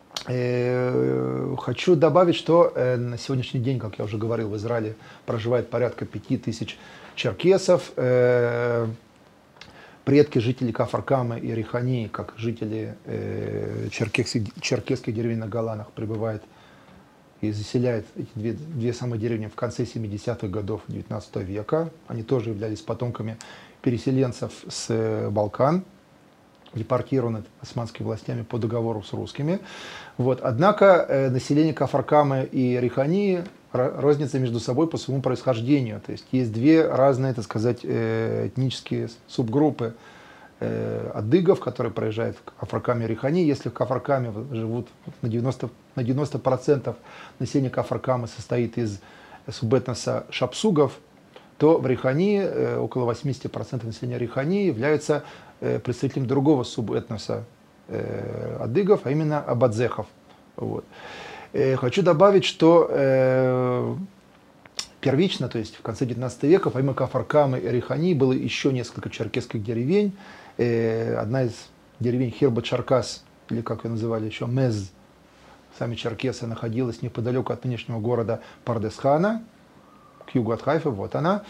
Speaker 1: Э, хочу добавить, что э, на сегодняшний день, как я уже говорил, в Израиле проживает порядка пяти тысяч черкесов. Э, предки жителей Кафар-Камы и Рихании, как жители э, черкесских, черкесских деревень на Голанах, пребывают и заселяет эти две, две самые деревни в конце семидесятых годов девятнадцатого века. Они тоже являлись потомками переселенцев с Балкан, депортированы османскими властями по договору с русскими. Вот. Однако э, население Кафар-Камы и Рихании разнится между собой по своему происхождению. То есть есть две разные, так сказать, э, этнические субгруппы э, адыгов, которые проезжают в Кафар-Каме и Рихании. Если в Кафар-Каме живут на девяносто, на девяносто процентов населения Кафар-Камы состоит из субэтноса шапсугов, то в Рихании э, около восьмидесяти процентов населения Рихании являются э, представителями другого субэтноса э, адыгов, а именно абадзехов. Вот. Э, хочу добавить, что э, первично, то есть в конце девятнадцатого века, помимо Кафар-Камы и Рихании, было еще несколько черкесских деревень. Э, одна из деревень Хирбат-Шаркас, или как ее называли еще, Мез, сами черкесы, находилась неподалеку от нынешнего города Пардес-Хана, к югу от Хайфа, вот она.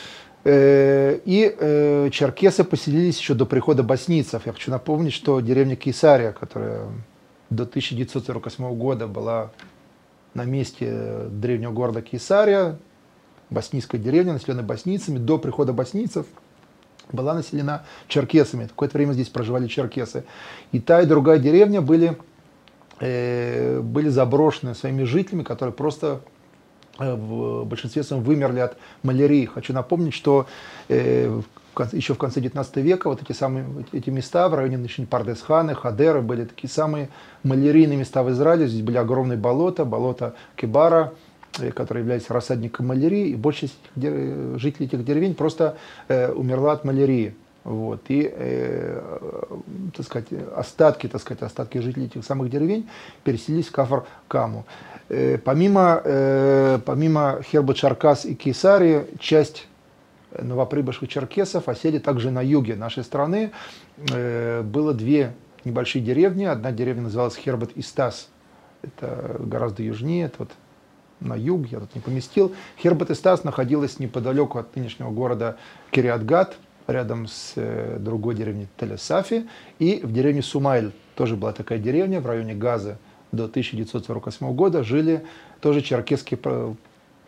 Speaker 1: И черкесы поселились еще до прихода боснийцев. Я хочу напомнить, что деревня Кейсария, которая до тысяча девятьсот сорок восьмого года была на месте древнего города Кейсария, боснийская деревня, населенная боснийцами, до прихода боснийцев была населена черкесами. Какое-то время здесь проживали черкесы. И та, и другая деревня были, были заброшены своими жителями, которые просто в большинстве своем вымерли от малярии. Хочу напомнить, что э, еще в конце девятнадцатого века вот эти самые эти места в районе нынешней Пардес-Ханы, Хадера были такие самые малярийные места в Израиле. Здесь были огромные болота, болота Кебара, э, которые являлись рассадником малярии, и большая часть жителей этих деревень просто э, умерла от малярии. Вот. И, э, так сказать, остатки, так сказать, остатки жителей этих самых деревень переселились в Кафар-Каму. Э, помимо, э, помимо Хирбат-Шаркас и Кейсарии, часть новоприбывших черкесов осели также на юге нашей страны. Э, было две небольшие деревни. Одна деревня называлась Хирбат-Истас. Это гораздо южнее, это вот на юг, я тут не поместил. Хирбат-Истас находилась неподалеку от нынешнего города Кириат-Гат, рядом с э, другой деревней Тель-Сафи, и в деревне Сумайль тоже была такая деревня в районе Газы. До тысяча девятьсот сорок восьмого года жили тоже черкесские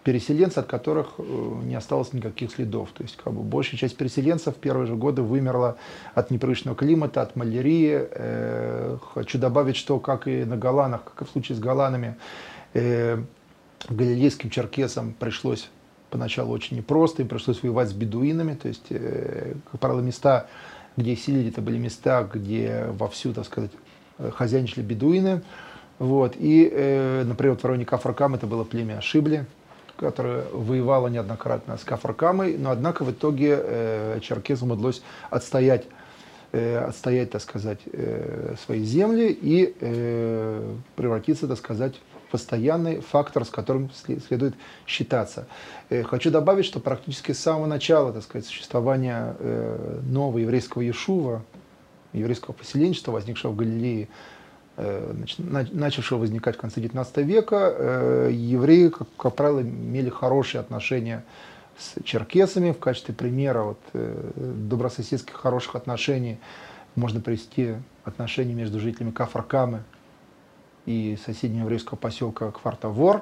Speaker 1: переселенцы, от которых не осталось никаких следов. То есть как бы, большая часть переселенцев в первые же годы вымерла от непривычного климата, от малярии. Э, хочу добавить, что как и на Голанах, как и в случае с голанами, э, галилейским черкесам пришлось поначалу очень непросто, им пришлось воевать с бедуинами. То есть, э, как правило, места, где их селили, это были места, где вовсю, так сказать, хозяйничали бедуины. Вот. И, э, например, в районе Кафр-Кам это было племя Шибли, которая воевала неоднократно с Кафр-Камой, но однако в итоге э, черкесам удалось отстоять, э, отстоять, так сказать, э, свои земли и э, превратиться, так сказать, в постоянный фактор, с которым следует считаться. Э, хочу добавить, что практически с самого начала, так сказать, существования э, нового еврейского ешува, еврейского поселенчества, возникшего в Галилее, начавшего возникать в конце девятнадцатого века, евреи, как, как правило, имели хорошие отношения с черкесами. В качестве примера вот, добрососедских хороших отношений можно привести отношения между жителями Кафр-Камы и соседнего еврейского поселка Кфар-Тавор.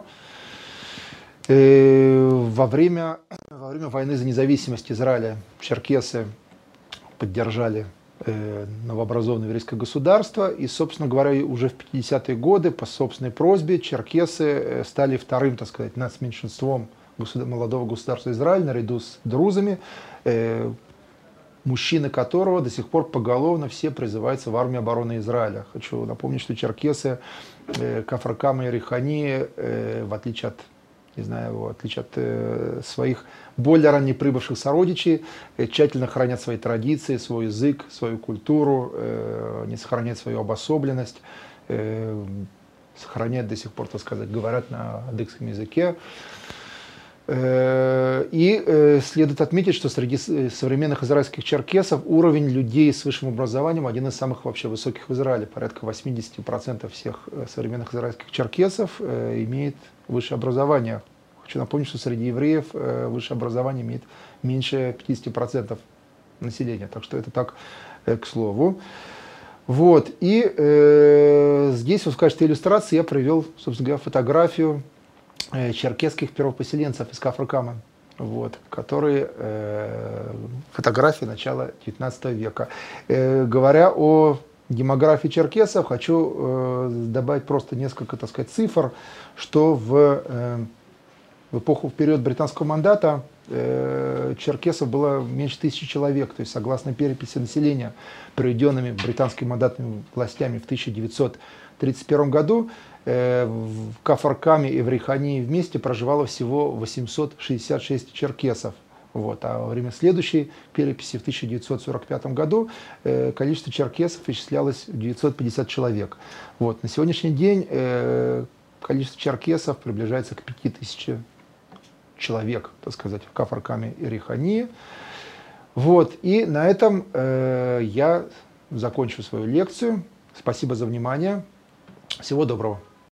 Speaker 1: Во время, во время войны за независимость Израиля черкесы поддержали новообразованное еврейское государство. И, собственно говоря, уже в пятидесятые годы по собственной просьбе черкесы стали вторым, так сказать, нацменьшинством молодого государства Израиль наряду с друзами, э, мужчины которого до сих пор поголовно все призываются в армию обороны Израиля. Хочу напомнить, что черкесы, э, Кафр-Кама и Рихани, э, в отличие от не знаю, в отличие от э, своих более ранее прибывших сородичей, э, тщательно хранят свои традиции, свой язык, свою культуру, э, не сохраняют свою обособленность, э, сохраняют до сих пор, так сказать, говорят на адыгском языке. Э, и э, следует отметить, что среди современных израильских черкесов уровень людей с высшим образованием один из самых вообще высоких в Израиле. Порядка восемьдесят процентов всех современных израильских черкесов э, имеет высшее образование. Хочу напомнить, что среди евреев э, высшее образование имеет меньше пятидесяти процентов населения. Так что это так, э, к слову. Вот. И э, здесь вот в качестве иллюстрации я привел, собственно говоря, фотографию э, черкесских первопоселенцев из Кафр-Камы. Вот, которые э, фотографии начала девятнадцатого века. Э, говоря о демографии черкесов, хочу э, добавить просто несколько, так сказать, цифр, что в, э, в эпоху, в период британского мандата э, черкесов было меньше тысячи человек, то есть согласно переписи населения, проведенными британскими мандатными властями в тысяча девятьсот тридцать первом году, э, в Кафр-Каме и в Рихани вместе проживало всего восемьсот шестьдесят шесть черкесов. Вот. А во время следующей переписи в тысяча девятьсот сорок пятом году э, количество черкесов исчислялось в девятьсот пятьдесят человек. Вот. На сегодняшний день э, количество черкесов приближается к пяти тысячам человек, так сказать, в Кафр-Каме и Рихани. Вот. И на этом э, я закончу свою лекцию. Спасибо за внимание. Всего доброго.